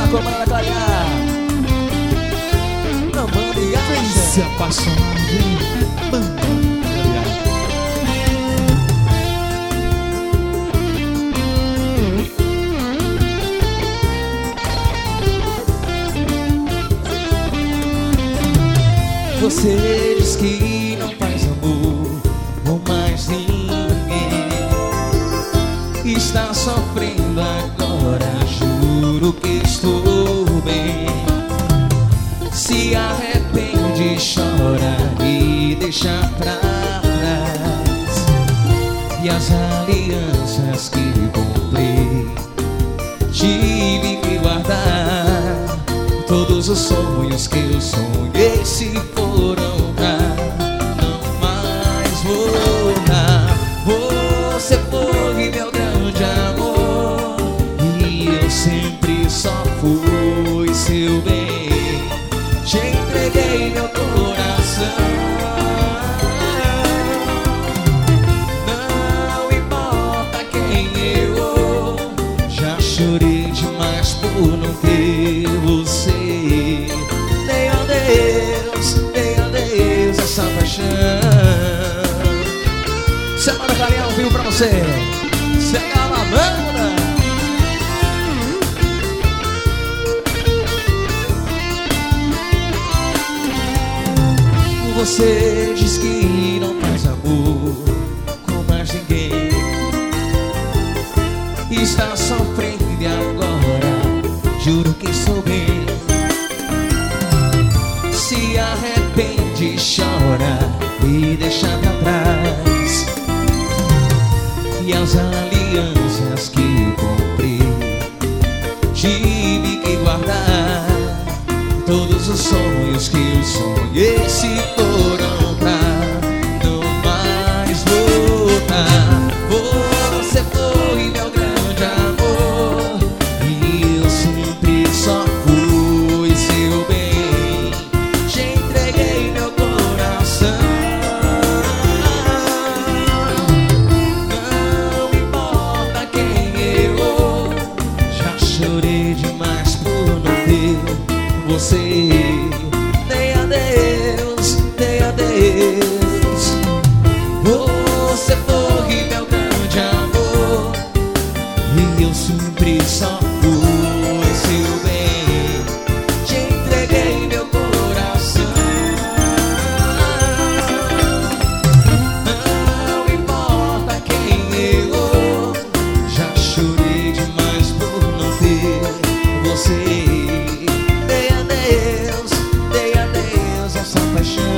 com a banda Clarear. Não mande acha. Se apaixonar em banda Clarear. Você diz que não faz amor com mais ninguém. Está sofrendo agora, juro que estou bem. Se arrepende, chora e deixa pra trás. E as alianças que comprei, tive que guardar. Todos os sonhos que eu sonhei se foram pra não mais voltar. Você foi meu grande amor e eu sempre só fui seu bem. Te entreguei meu coração. Não importa quem eu já chorei demais por não ter você. Dei adeus essa paixão. Semana Clarear ao vivo pra você. Segue a lavanda. Você diz que não faz amor com mais ninguém. Está sofrendo e agora juro que estou bem. Se arrepende, chora e deixa pra trás. E as alianças que comprei, tive que guardar. Todos os sonhos que eu sonhei se foram pra não mais voltar. Você foi meu grande amor e eu sempre só fui seu bem. Te entreguei meu coração. Não importa quem eu já chorei demais por não ter você. Dei adeus, dei adeus. Você foi meu grande amor e eu sempre só fui seu bem. Te entreguei meu coração. Não importa quem eu já chorei demais por não ter você. Dei adeus essa paixão.